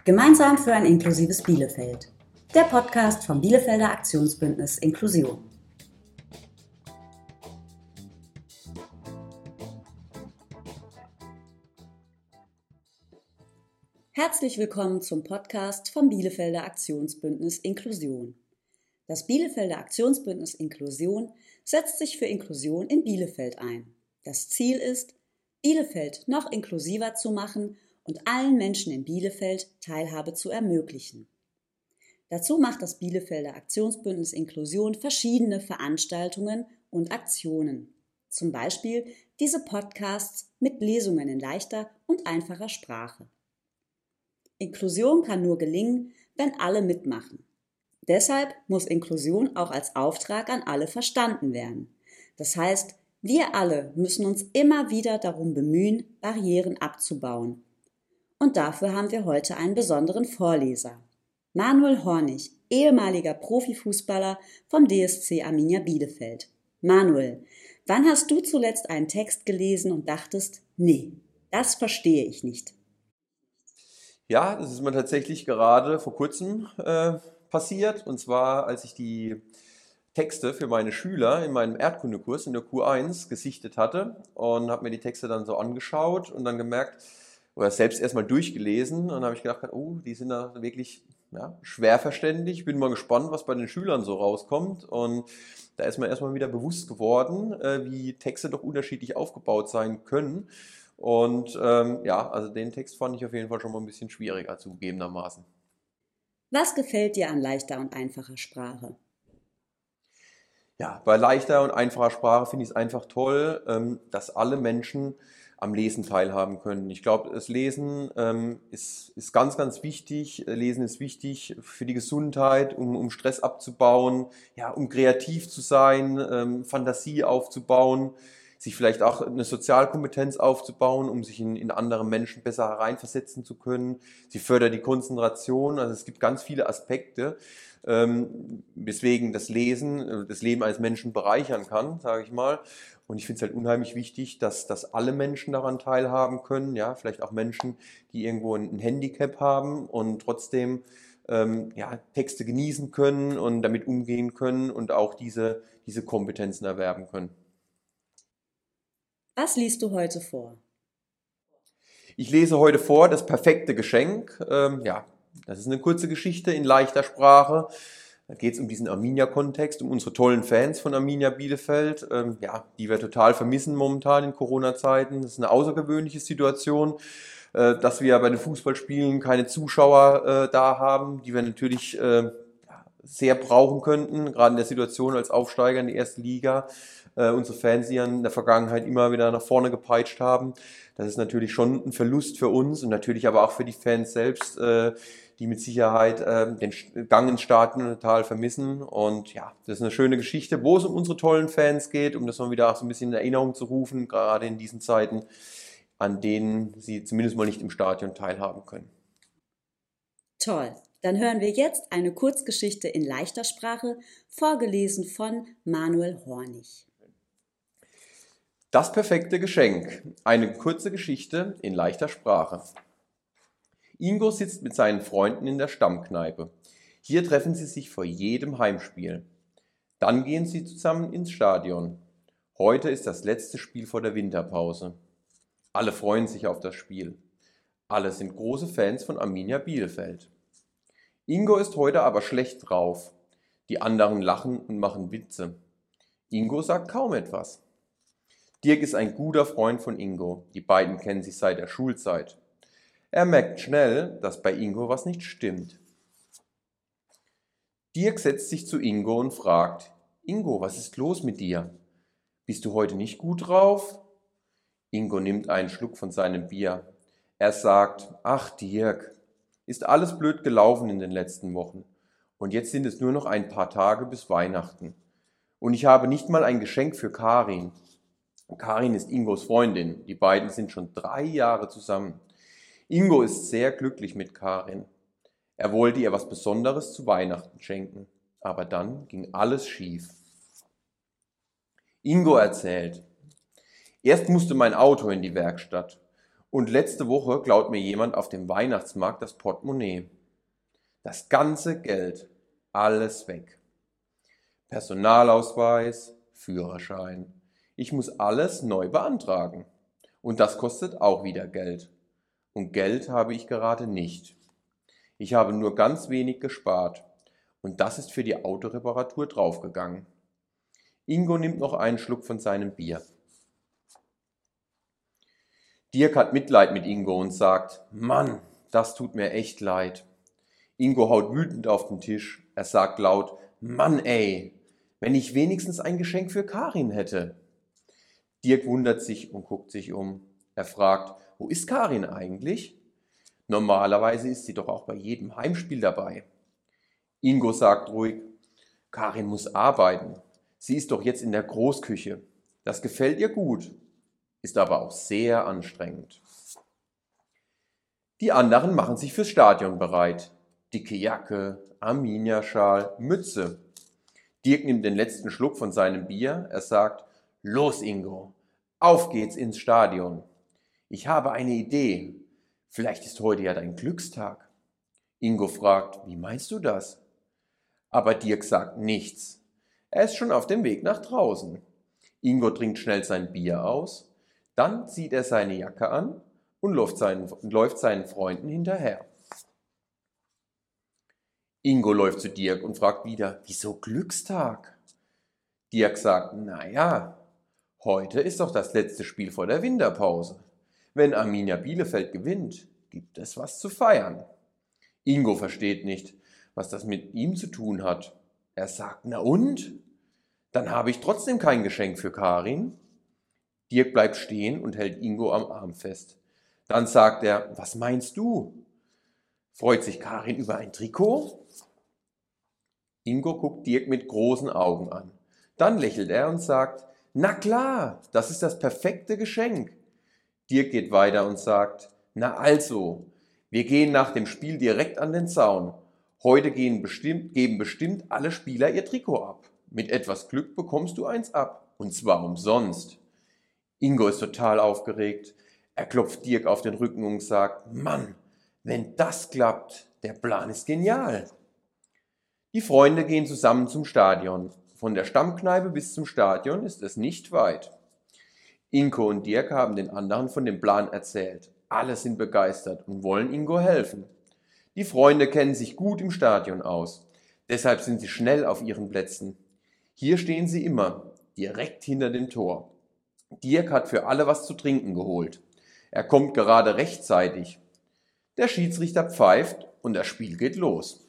Gemeinsam für ein inklusives Bielefeld. Der Podcast vom Bielefelder Aktionsbündnis Inklusion. Herzlich willkommen zum Podcast vom Bielefelder Aktionsbündnis Inklusion. Das Bielefelder Aktionsbündnis Inklusion setzt sich für Inklusion in Bielefeld ein. Das Ziel ist, Bielefeld noch inklusiver zu machen und allen Menschen in Bielefeld Teilhabe zu ermöglichen. Dazu macht das Bielefelder Aktionsbündnis Inklusion verschiedene Veranstaltungen und Aktionen. Zum Beispiel diese Podcasts mit Lesungen in leichter und einfacher Sprache. Inklusion kann nur gelingen, wenn alle mitmachen. Deshalb muss Inklusion auch als Auftrag an alle verstanden werden. Das heißt, wir alle müssen uns immer wieder darum bemühen, Barrieren abzubauen. Und dafür haben wir heute einen besonderen Vorleser. Manuel Hornig, ehemaliger Profifußballer vom DSC Arminia Bielefeld. Manuel, wann hast du zuletzt einen Text gelesen und dachtest, nee, das verstehe ich nicht? Ja, das ist mir tatsächlich gerade vor kurzem passiert. Und zwar, als ich die Texte für meine Schüler in meinem Erdkundekurs in der Q1 gesichtet hatte und habe mir die Texte dann so angeschaut und dann gemerkt, oder selbst erstmal durchgelesen, und dann habe ich gedacht, oh, die sind da wirklich schwer verständlich. Ich bin mal gespannt, was bei den Schülern so rauskommt. Und da ist mir erstmal wieder bewusst geworden, wie Texte doch unterschiedlich aufgebaut sein können. Und also den Text fand ich auf jeden Fall schon mal ein bisschen schwieriger zugegebenermaßen. Was gefällt dir an leichter und einfacher Sprache? Ja, bei leichter und einfacher Sprache finde ich es einfach toll, dass alle Menschen am Lesen teilhaben können. Ich glaube, das Lesen ist ganz, ganz wichtig. Lesen ist wichtig für die Gesundheit, um Stress abzubauen, ja, um kreativ zu sein, Fantasie aufzubauen, sich vielleicht auch eine Sozialkompetenz aufzubauen, um sich in andere Menschen besser hereinversetzen zu können. Sie fördert die Konzentration. Also es gibt ganz viele Aspekte, weswegen das Lesen das Leben eines Menschen bereichern kann, sage ich mal. Und ich finde es halt unheimlich wichtig, dass alle Menschen daran teilhaben können, ja, vielleicht auch Menschen, die irgendwo ein Handicap haben und trotzdem Texte genießen können und damit umgehen können und auch diese Kompetenzen erwerben können. Was liest du heute vor? Ich lese heute vor Das perfekte Geschenk. Das ist eine kurze Geschichte in leichter Sprache. Da geht es um diesen Arminia-Kontext, um unsere tollen Fans von Arminia Bielefeld, die wir total vermissen momentan in Corona-Zeiten. Das ist eine außergewöhnliche Situation, dass wir bei den Fußballspielen keine Zuschauer da haben, die wir natürlich sehr brauchen könnten, gerade in der Situation als Aufsteiger in die erste Liga. Unsere Fans, die in der Vergangenheit immer wieder nach vorne gepeitscht haben. Das ist natürlich schon ein Verlust für uns und natürlich aber auch für die Fans selbst, die mit Sicherheit den Gang ins Stadion total vermissen. Und ja, das ist eine schöne Geschichte, wo es um unsere tollen Fans geht, um das mal wieder auch so ein bisschen in Erinnerung zu rufen, gerade in diesen Zeiten, an denen sie zumindest mal nicht im Stadion teilhaben können. Toll, dann hören wir jetzt eine Kurzgeschichte in leichter Sprache, vorgelesen von Manuel Hornig. Das perfekte Geschenk. Eine kurze Geschichte in leichter Sprache. Ingo sitzt mit seinen Freunden in der Stammkneipe. Hier treffen sie sich vor jedem Heimspiel. Dann gehen sie zusammen ins Stadion. Heute ist das letzte Spiel vor der Winterpause. Alle freuen sich auf das Spiel. Alle sind große Fans von Arminia Bielefeld. Ingo ist heute aber schlecht drauf. Die anderen lachen und machen Witze. Ingo sagt kaum etwas. Dirk ist ein guter Freund von Ingo. Die beiden kennen sich seit der Schulzeit. Er merkt schnell, dass bei Ingo was nicht stimmt. Dirk setzt sich zu Ingo und fragt: Ingo, was ist los mit dir? Bist du heute nicht gut drauf? Ingo nimmt einen Schluck von seinem Bier. Er sagt: Ach Dirk, ist alles blöd gelaufen in den letzten Wochen. Und jetzt sind es nur noch ein paar Tage bis Weihnachten. Und ich habe nicht mal ein Geschenk für Karin. Karin ist Ingos Freundin. Die beiden sind schon 3 Jahre zusammen. Ingo ist sehr glücklich mit Karin. Er wollte ihr was Besonderes zu Weihnachten schenken. Aber dann ging alles schief. Ingo erzählt: Erst musste mein Auto in die Werkstatt. Und letzte Woche klaut mir jemand auf dem Weihnachtsmarkt das Portemonnaie. Das ganze Geld, alles weg. Personalausweis, Führerschein. Ich muss alles neu beantragen. Und das kostet auch wieder Geld. Und Geld habe ich gerade nicht. Ich habe nur ganz wenig gespart. Und das ist für die Autoreparatur draufgegangen. Ingo nimmt noch einen Schluck von seinem Bier. Dirk hat Mitleid mit Ingo und sagt, Mann, das tut mir echt leid. Ingo haut wütend auf den Tisch. Er sagt laut, Mann ey, wenn ich wenigstens ein Geschenk für Karin hätte. Dirk wundert sich und guckt sich um. Er fragt, wo ist Karin eigentlich? Normalerweise ist sie doch auch bei jedem Heimspiel dabei. Ingo sagt ruhig, Karin muss arbeiten. Sie ist doch jetzt in der Großküche. Das gefällt ihr gut, ist aber auch sehr anstrengend. Die anderen machen sich fürs Stadion bereit. Dicke Jacke, Arminia-Schal, Mütze. Dirk nimmt den letzten Schluck von seinem Bier. Er sagt, los Ingo, auf geht's ins Stadion. Ich habe eine Idee. Vielleicht ist heute ja dein Glückstag. Ingo fragt, wie meinst du das? Aber Dirk sagt nichts. Er ist schon auf dem Weg nach draußen. Ingo trinkt schnell sein Bier aus. Dann zieht er seine Jacke an und läuft seinen Freunden hinterher. Ingo läuft zu Dirk und fragt wieder, wieso Glückstag? Dirk sagt, naja, heute ist doch das letzte Spiel vor der Winterpause. Wenn Arminia Bielefeld gewinnt, gibt es was zu feiern. Ingo versteht nicht, was das mit ihm zu tun hat. Er sagt, na und? Dann habe ich trotzdem kein Geschenk für Karin. Dirk bleibt stehen und hält Ingo am Arm fest. Dann sagt er, was meinst du? Freut sich Karin über ein Trikot? Ingo guckt Dirk mit großen Augen an. Dann lächelt er und sagt, na klar, das ist das perfekte Geschenk. Dirk geht weiter und sagt, na also, wir gehen nach dem Spiel direkt an den Zaun. Heute geben bestimmt alle Spieler ihr Trikot ab. Mit etwas Glück bekommst du eins ab. Und zwar umsonst. Ingo ist total aufgeregt. Er klopft Dirk auf den Rücken und sagt, Mann, wenn das klappt, der Plan ist genial. Die Freunde gehen zusammen zum Stadion. Von der Stammkneipe bis zum Stadion ist es nicht weit. Ingo und Dirk haben den anderen von dem Plan erzählt. Alle sind begeistert und wollen Ingo helfen. Die Freunde kennen sich gut im Stadion aus. Deshalb sind sie schnell auf ihren Plätzen. Hier stehen sie immer, direkt hinter dem Tor. Dirk hat für alle was zu trinken geholt. Er kommt gerade rechtzeitig. Der Schiedsrichter pfeift und das Spiel geht los.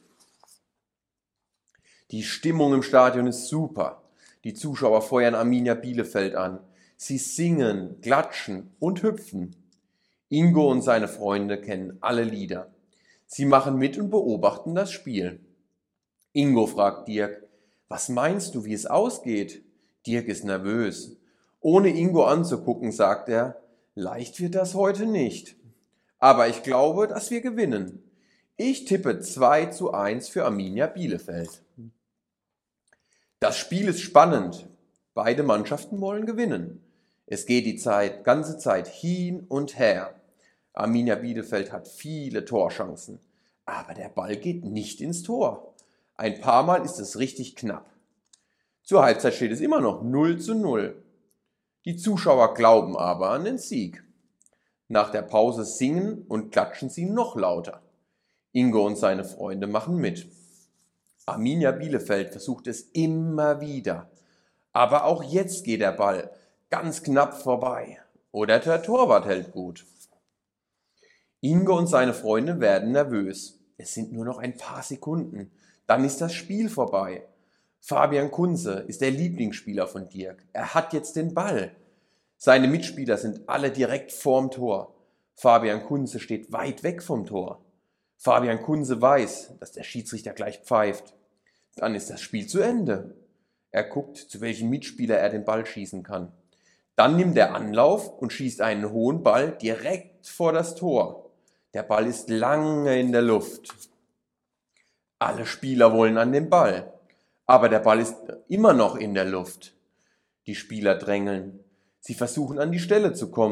Die Stimmung im Stadion ist super. Die Zuschauer feuern Arminia Bielefeld an. Sie singen, klatschen und hüpfen. Ingo und seine Freunde kennen alle Lieder. Sie machen mit und beobachten das Spiel. Ingo fragt Dirk, was meinst du, wie es ausgeht? Dirk ist nervös. Ohne Ingo anzugucken, sagt er, leicht wird das heute nicht. Aber ich glaube, dass wir gewinnen. Ich tippe 2:1 für Arminia Bielefeld. Das Spiel ist spannend. Beide Mannschaften wollen gewinnen. Es geht die ganze Zeit hin und her. Arminia Bielefeld hat viele Torchancen. Aber der Ball geht nicht ins Tor. Ein paar Mal ist es richtig knapp. Zur Halbzeit steht es immer noch 0:0. Die Zuschauer glauben aber an den Sieg. Nach der Pause singen und klatschen sie noch lauter. Ingo und seine Freunde machen mit. Arminia Bielefeld versucht es immer wieder. Aber auch jetzt geht der Ball ganz knapp vorbei. Oder der Torwart hält gut. Ingo und seine Freunde werden nervös. Es sind nur noch ein paar Sekunden. Dann ist das Spiel vorbei. Fabian Kunze ist der Lieblingsspieler von Dirk. Er hat jetzt den Ball. Seine Mitspieler sind alle direkt vorm Tor. Fabian Kunze steht weit weg vom Tor. Fabian Kunze weiß, dass der Schiedsrichter gleich pfeift. Dann ist das Spiel zu Ende. Er guckt, zu welchem Mitspieler er den Ball schießen kann. Dann nimmt er Anlauf und schießt einen hohen Ball direkt vor das Tor. Der Ball ist lange in der Luft. Alle Spieler wollen an den Ball, aber der Ball ist immer noch in der Luft. Die Spieler drängeln. Sie versuchen an die Stelle zu kommen,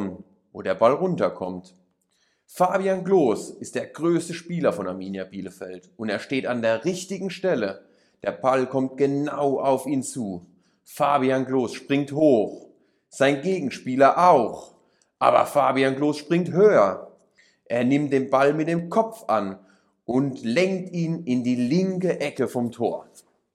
wo der Ball runterkommt. Fabian Klos ist der größte Spieler von Arminia Bielefeld und er steht an der richtigen Stelle. Der Ball kommt genau auf ihn zu. Fabian Klos springt hoch, sein Gegenspieler auch, aber Fabian Klos springt höher. Er nimmt den Ball mit dem Kopf an und lenkt ihn in die linke Ecke vom Tor.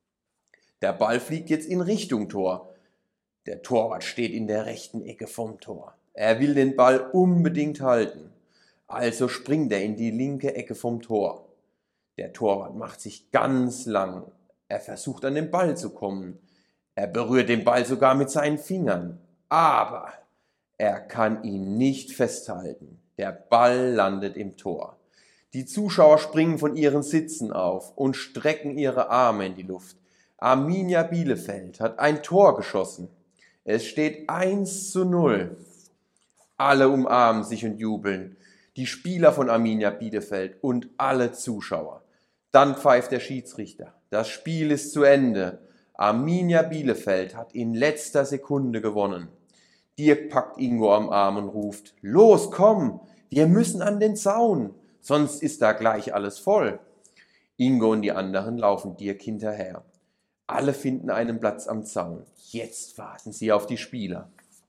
Der Ball fliegt jetzt in Richtung Tor. Der Torwart steht in der rechten Ecke vom Tor. Er will den Ball unbedingt halten. Also springt er in die linke Ecke vom Tor. Der Torwart macht sich ganz lang. Er versucht an den Ball zu kommen. Er berührt den Ball sogar mit seinen Fingern. Aber er kann ihn nicht festhalten. Der Ball landet im Tor. Die Zuschauer springen von ihren Sitzen auf und strecken ihre Arme in die Luft. Arminia Bielefeld hat ein Tor geschossen. Es steht 1:0. Alle umarmen sich und jubeln. Die Spieler von Arminia Bielefeld und alle Zuschauer. Dann pfeift der Schiedsrichter. Das Spiel ist zu Ende. Arminia Bielefeld hat in letzter Sekunde gewonnen. Dirk packt Ingo am Arm und ruft: Los, komm, wir müssen an den Zaun, sonst ist da gleich alles voll. Ingo und die anderen laufen Dirk hinterher. Alle finden einen Platz am Zaun. Jetzt warten sie auf die Spieler.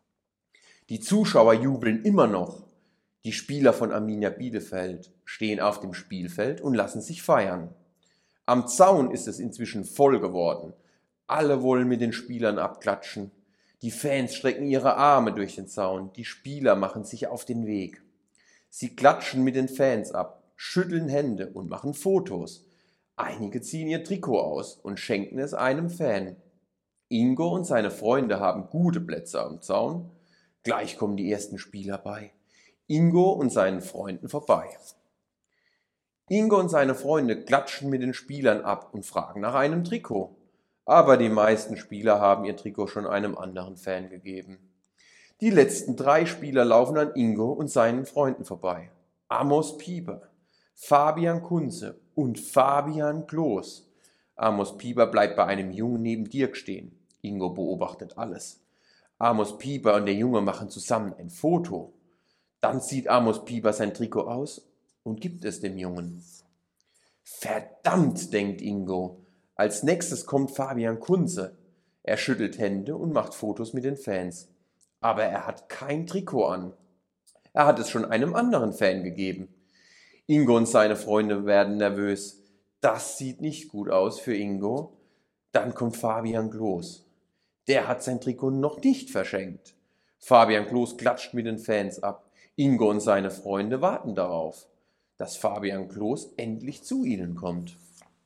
Die Zuschauer jubeln immer noch. Die Spieler von Arminia Bielefeld stehen auf dem Spielfeld und lassen sich feiern. Am Zaun ist es inzwischen voll geworden. Alle wollen mit den Spielern abklatschen. Die Fans strecken ihre Arme durch den Zaun. Die Spieler machen sich auf den Weg. Sie klatschen mit den Fans ab, schütteln Hände und machen Fotos. Einige ziehen ihr Trikot aus und schenken es einem Fan. Ingo und seine Freunde haben gute Plätze am Zaun. Gleich kommen die ersten Spieler bei Ingo und seinen Freunden vorbei. Ingo und seine Freunde klatschen mit den Spielern ab und fragen nach einem Trikot. Aber die meisten Spieler haben ihr Trikot schon einem anderen Fan gegeben. Die letzten 3 Spieler laufen an Ingo und seinen Freunden vorbei. Amos Pieper, Fabian Kunze und Fabian Klos. Amos Pieper bleibt bei einem Jungen neben Dirk stehen. Ingo beobachtet alles. Amos Pieper und der Junge machen zusammen ein Foto. Dann zieht Amos Pieper sein Trikot aus und gibt es dem Jungen. Verdammt, denkt Ingo. Als nächstes kommt Fabian Kunze. Er schüttelt Hände und macht Fotos mit den Fans. Aber er hat kein Trikot an. Er hat es schon einem anderen Fan gegeben. Ingo und seine Freunde werden nervös. Das sieht nicht gut aus für Ingo. Dann kommt Fabian Klos. Der hat sein Trikot noch nicht verschenkt. Fabian Klos klatscht mit den Fans ab. Ingo und seine Freunde warten darauf, dass Fabian Klos endlich zu ihnen kommt.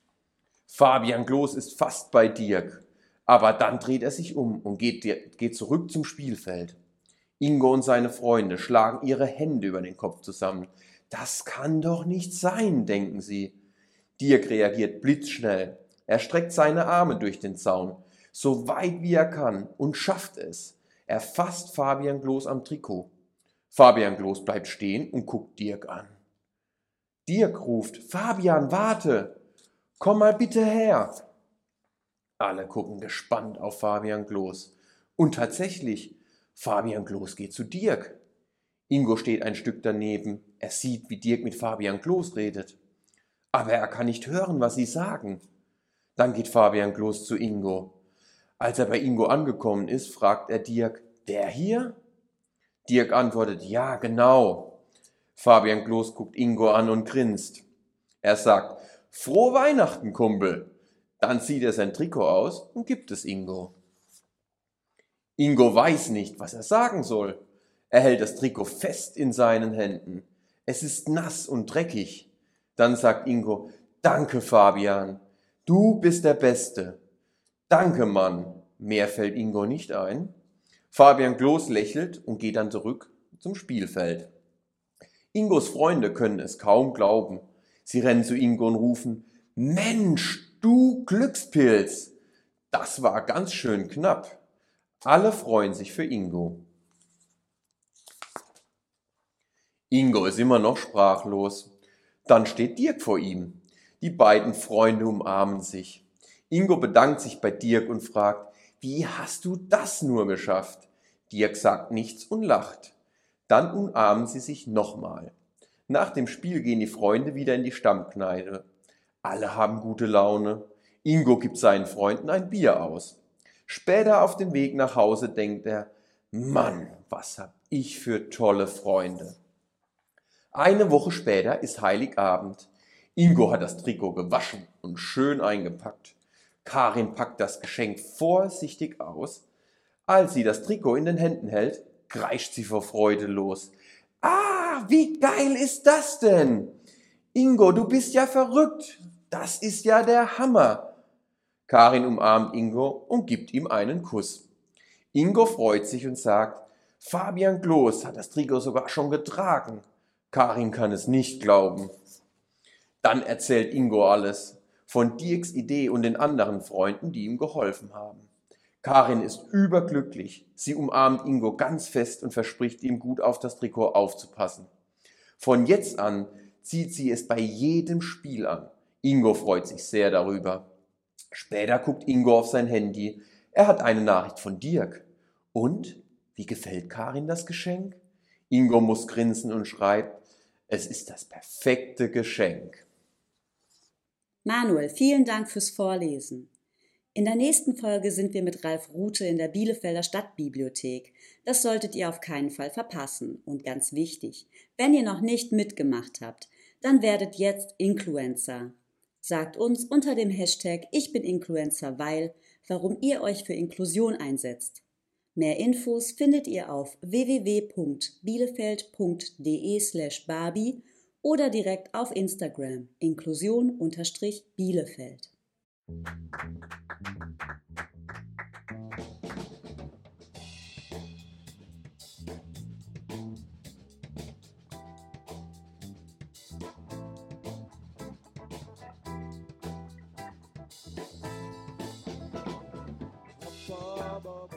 Fabian Klos ist fast bei Dirk, aber dann dreht er sich um und geht zurück zum Spielfeld. Ingo und seine Freunde schlagen ihre Hände über den Kopf zusammen. Das kann doch nicht sein, denken sie. Dirk reagiert blitzschnell. Er streckt seine Arme durch den Zaun, so weit wie er kann, und schafft es. Er fasst Fabian Klos am Trikot. Fabian Klos bleibt stehen und guckt Dirk an. Dirk ruft: Fabian, warte! Komm mal bitte her! Alle gucken gespannt auf Fabian Klos. Und tatsächlich, Fabian Klos geht zu Dirk. Ingo steht ein Stück daneben. Er sieht, wie Dirk mit Fabian Klos redet. Aber er kann nicht hören, was sie sagen. Dann geht Fabian Klos zu Ingo. Als er bei Ingo angekommen ist, fragt er Dirk: Der hier? Dirk antwortet: Ja, genau. Fabian Klos guckt Ingo an und grinst. Er sagt: Frohe Weihnachten, Kumpel. Dann zieht er sein Trikot aus und gibt es Ingo. Ingo weiß nicht, was er sagen soll. Er hält das Trikot fest in seinen Händen. Es ist nass und dreckig. Dann sagt Ingo: Danke, Fabian. Du bist der Beste. Danke, Mann. Mehr fällt Ingo nicht ein. Fabian Klos lächelt und geht dann zurück zum Spielfeld. Ingos Freunde können es kaum glauben. Sie rennen zu Ingo und rufen: Mensch, du Glückspilz! Das war ganz schön knapp. Alle freuen sich für Ingo. Ingo ist immer noch sprachlos. Dann steht Dirk vor ihm. Die beiden Freunde umarmen sich. Ingo bedankt sich bei Dirk und fragt: Wie hast du das nur geschafft? Dirk sagt nichts und lacht. Dann umarmen sie sich nochmal. Nach dem Spiel gehen die Freunde wieder in die Stammkneipe. Alle haben gute Laune. Ingo gibt seinen Freunden ein Bier aus. Später auf dem Weg nach Hause denkt er, Mann, was hab ich für tolle Freunde. Eine Woche später ist Heiligabend. Ingo hat das Trikot gewaschen und schön eingepackt. Karin packt das Geschenk vorsichtig aus. Als sie das Trikot in den Händen hält, kreischt sie vor Freude los. Ah, wie geil ist das denn? Ingo, du bist ja verrückt. Das ist ja der Hammer. Karin umarmt Ingo und gibt ihm einen Kuss. Ingo freut sich und sagt, Fabian Kloß hat das Trikot sogar schon getragen. Karin kann es nicht glauben. Dann erzählt Ingo alles von Dirks Idee und den anderen Freunden, die ihm geholfen haben. Karin ist überglücklich. Sie umarmt Ingo ganz fest und verspricht ihm, gut auf das Trikot aufzupassen. Von jetzt an zieht sie es bei jedem Spiel an. Ingo freut sich sehr darüber. Später guckt Ingo auf sein Handy. Er hat eine Nachricht von Dirk. Und? Wie gefällt Karin das Geschenk? Ingo muss grinsen und schreibt, es ist das perfekte Geschenk. Manuel, vielen Dank fürs Vorlesen. In der nächsten Folge sind wir mit Ralf Rute in der Bielefelder Stadtbibliothek. Das solltet ihr auf keinen Fall verpassen. Und ganz wichtig, wenn ihr noch nicht mitgemacht habt, dann werdet jetzt Influencer. Sagt uns unter dem Hashtag Ich bin Influencer, warum ihr euch für Inklusion einsetzt. Mehr Infos findet ihr auf www.bielefeld.de/barbie oder direkt auf Instagram Inklusion_Bielefeld. Ba, ba, ba.